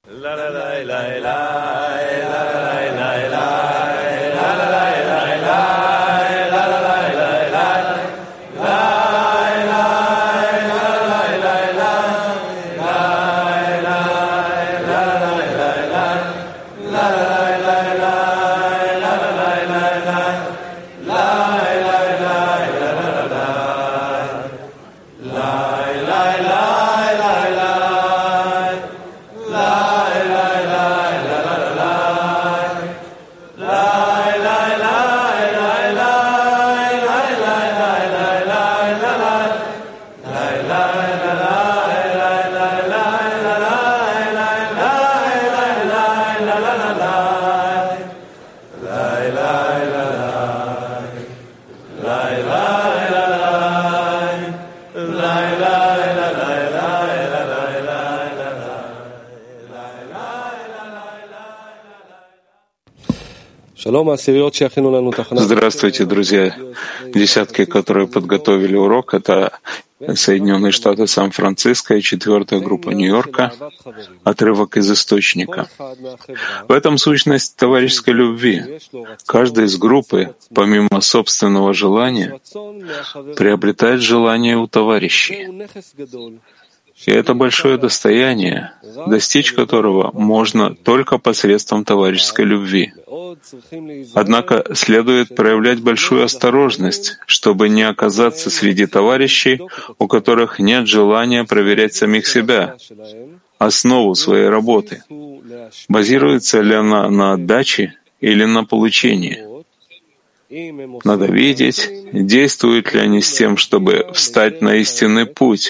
Здравствуйте, друзья. Десятки, которые подготовили урок, это Соединенные Штаты, Сан-Франциско и 4-я группа Нью-Йорка, отрывок из источника. В этом сущность товарищеской любви. Каждый из группы, помимо собственного желания, приобретает желание у товарищей. И это большое достояние, достичь которого можно только посредством товарищеской любви. Однако следует проявлять большую осторожность, чтобы не оказаться среди товарищей, у которых нет желания проверять самих себя, основу своей работы. Базируется ли она на отдаче или на получении? Надо видеть, действуют ли они с тем, чтобы встать на истинный путь,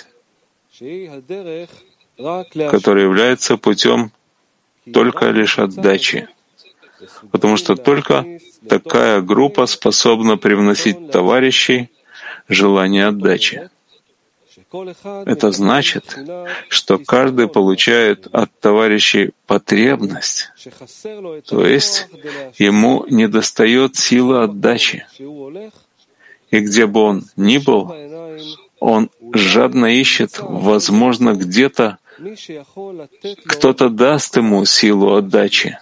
который является путем только лишь отдачи. Потому что только такая группа способна привносить товарищей желание отдачи. Это значит, что каждый получает от товарищей потребность, то есть ему недостает силы отдачи. И где бы он ни был, он жадно ищет, возможно, где-то кто-то даст ему силу отдачи.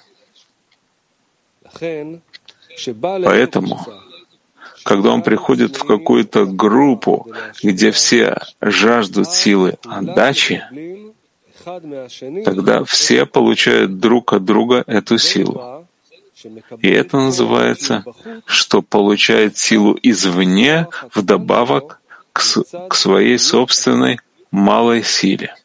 Поэтому, когда он приходит в какую-то группу, где все жаждут силы отдачи, тогда все получают друг от друга эту силу. И это называется, что получает силу извне вдобавок к своей собственной малой силе.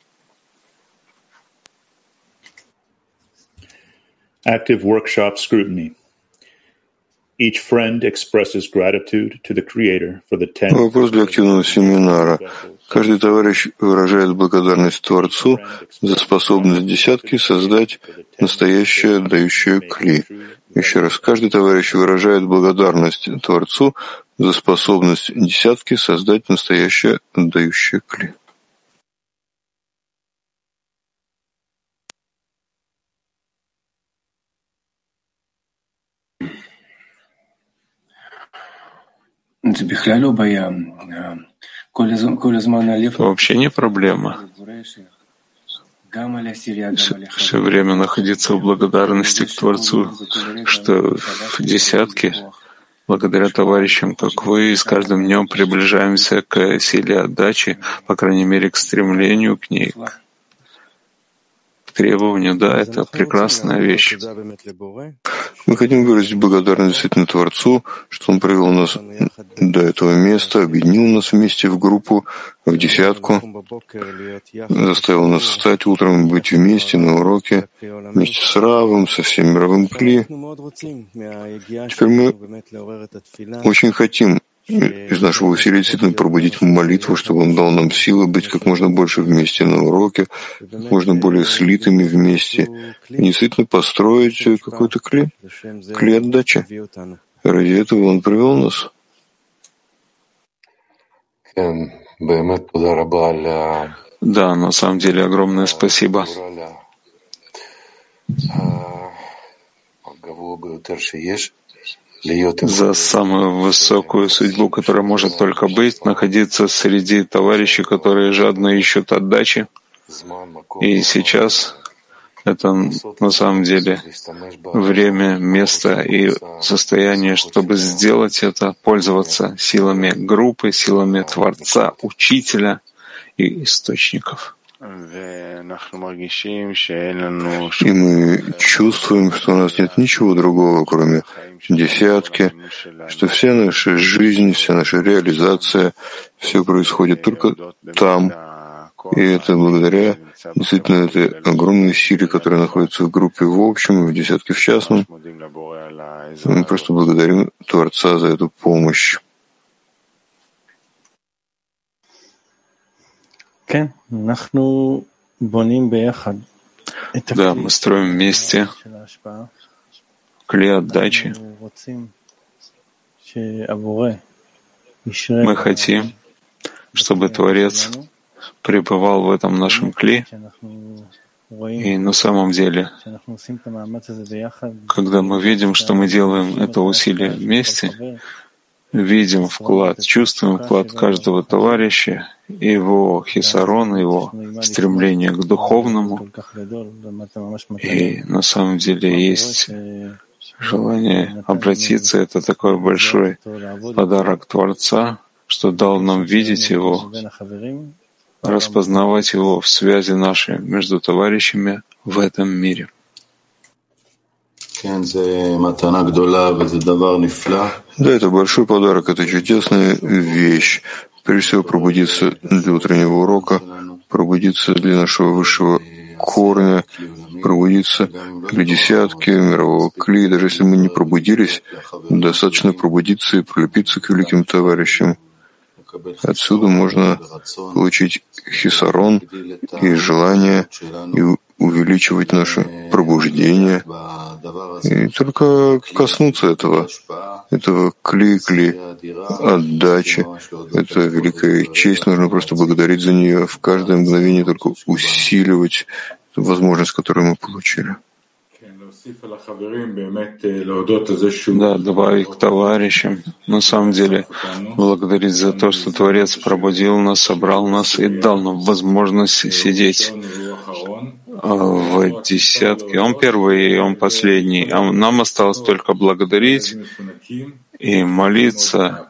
Active workshop scrutiny. Each friend expresses gratitude to the Creator for the 10. Вопрос для активного семинара. Каждый товарищ выражает благодарность Творцу за способность десятки создать настоящее отдающее кли. Еще раз, каждый товарищ выражает благодарность Творцу за способность десятки создать настоящее отдающее кли. Вообще не проблема. Все время находиться в благодарности к Творцу, что в десятке, благодаря товарищам, как вы, с каждым днем приближаемся к силе отдачи, по крайней мере, к стремлению к ней, к требованию. Да, это прекрасная вещь. Мы хотим выразить благодарность действительно Творцу, что Он привел нас до этого места, объединил нас вместе в группу, в десятку, заставил нас встать утром, быть вместе на уроке, вместе с Равом, со всем мировым кли. Теперь мы очень хотим из нашего усилия действительно пробудить молитву, чтобы Он дал нам силы быть как можно больше вместе на уроке, как можно более слитыми вместе, и действительно построить какой-то кли отдачи. Ради этого Он привел нас. Да, на самом деле огромное спасибо. За самую высокую судьбу, которая может только быть, находиться среди товарищей, которые жадно ищут отдачи. И сейчас Это на самом деле время, место и состояние, чтобы сделать это, пользоваться силами группы, силами Творца, Учителя и источников. И мы чувствуем, что у нас нет ничего другого, кроме десятки, что вся наша жизнь, вся наша реализация, все происходит только там. И это благодаря действительно этой огромной силе, которая находится в группе в общем, в десятке в частном. Мы просто благодарим Творца за эту помощь. Да, мы строим вместе кли отдачи. Мы хотим, чтобы Творец пребывал в этом нашем кли. И на самом деле, когда мы видим, что мы делаем это усилие вместе, видим вклад, чувствуем вклад каждого товарища, его хисарон, его стремление к духовному. И на самом деле есть желание обратиться. Это такой большой подарок Творца, что дал нам видеть его, распознавать его в связи нашей между товарищами в этом мире. Да, это большой подарок, это чудесная вещь. Прежде всего, пробудиться для утреннего урока, пробудиться для нашего высшего корня, пробудиться для десятки, мирового кли. Даже если мы не пробудились, достаточно пробудиться и прилепиться к великим товарищам. Отсюда можно получить хисарон и желание, и увеличивать наше пробуждение. И только коснуться этого кли-кли, отдачи. Это великая честь, нужно просто благодарить за нее, в каждое мгновение только усиливать возможность, которую мы получили. Да, добавить к товарищам. На самом деле, благодарить за то, что Творец пробудил нас, собрал нас и дал нам возможность сидеть в десятке. Он первый, и он последний. А нам осталось только благодарить и молиться,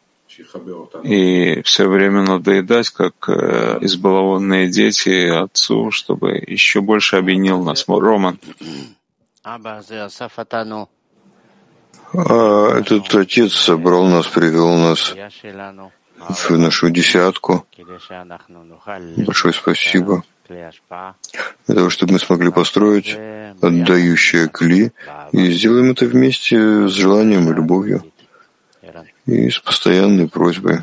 и все время надоедать, как избалованные дети Отцу, чтобы еще больше объединил нас. Роман. Этот Отец собрал нас, привел нас в нашу десятку. Большое спасибо. Для того, чтобы мы смогли построить отдающее кли, и сделаем это вместе с желанием и любовью, и с постоянной просьбой.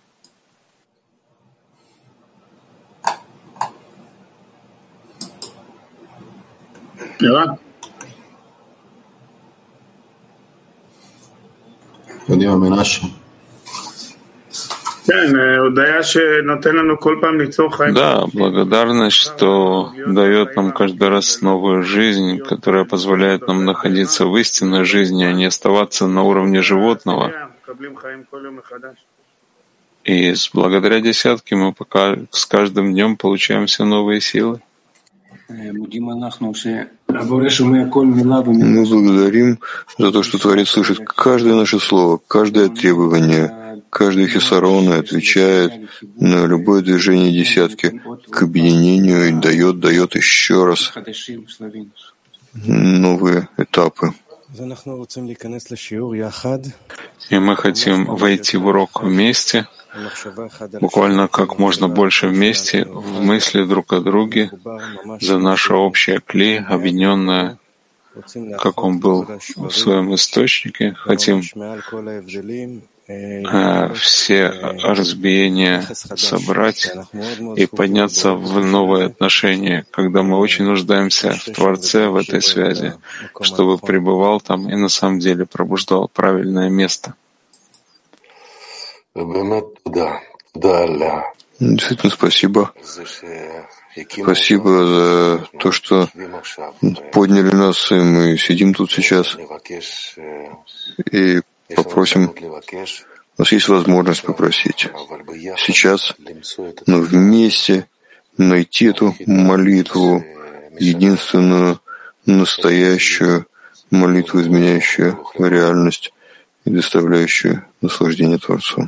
Да, благодарность, что дает нам каждый раз новую жизнь, которая позволяет нам находиться в истинной жизни, а не оставаться на уровне животного. И благодаря десятке мы пока с каждым днем получаем все новые силы. Мы благодарим за то, что Творец слышит каждое наше слово, каждое требование, каждый хисарон и отвечает на любое движение десятки к объединению и дает еще раз новые этапы. И мы хотим войти в урок вместе, буквально как можно больше вместе, в мысли друг о друге, за наше общее кли, объединенное, как он был в своем источнике. Хотим все разбиения собрать и подняться в новые отношения, когда мы очень нуждаемся в Творце, в этой связи, чтобы пребывал там и на самом деле пробуждал правильное место. Действительно, спасибо. Спасибо за то, что подняли нас, и мы сидим тут сейчас и попросим. У нас есть возможность попросить сейчас, но вместе найти эту молитву единственную, настоящую молитву, изменяющую реальность и доставляющую наслаждение Творцу.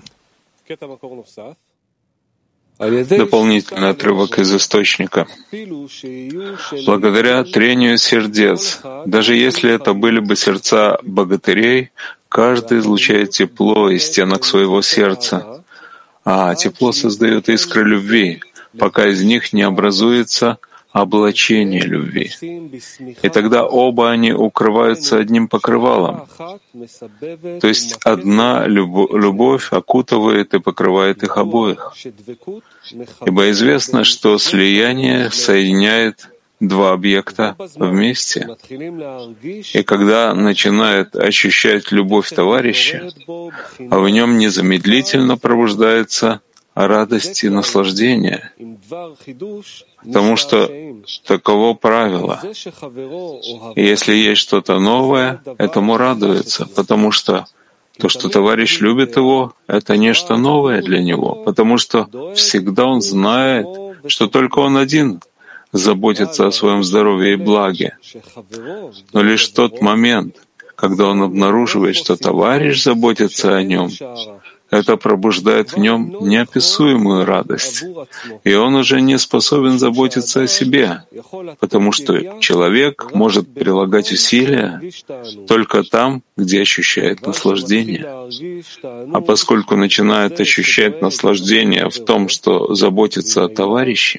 Дополнительный отрывок из источника. Благодаря трению сердец, даже если это были бы сердца богатырей, каждый излучает тепло из стенок своего сердца, а тепло создает искры любви, пока из них не образуется облачение любви. И тогда оба они укрываются одним покрывалом. То есть одна любовь окутывает и покрывает их обоих. Ибо известно, что слияние соединяет два объекта вместе. И когда начинает ощущать любовь товарища, а в нем незамедлительно пробуждается радость и наслаждение, потому что таково правило. И если есть что-то новое, этому радуется, потому что то, что товарищ любит его, это нечто новое для него, потому что всегда он знает, что только он один заботится о своем здоровье и благе. Но лишь в тот момент, когда он обнаруживает, что товарищ заботится о нем, это пробуждает в нем неописуемую радость, и он уже не способен заботиться о себе, потому что человек может прилагать усилия только там, где ощущает наслаждение. А поскольку начинает ощущать наслаждение в том, что заботится о товарище,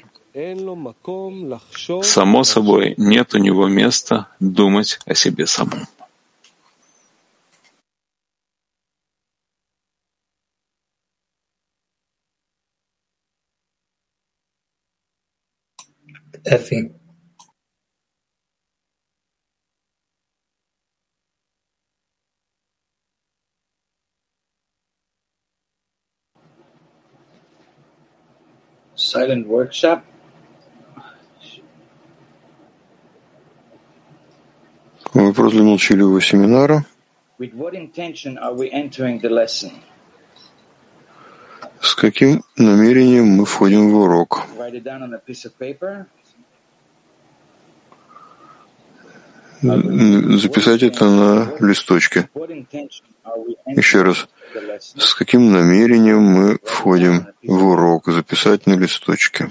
само собой, нет у него места думать о себе самом. Effie. Silent workshop. Вопрос для молчаливого семинара. With what intention are we entering the lesson? С каким намерением мы входим в урок? Write it down on a piece of paper. Записать это на листочке. Еще раз. С каким намерением мы входим в урок? Записать на листочке.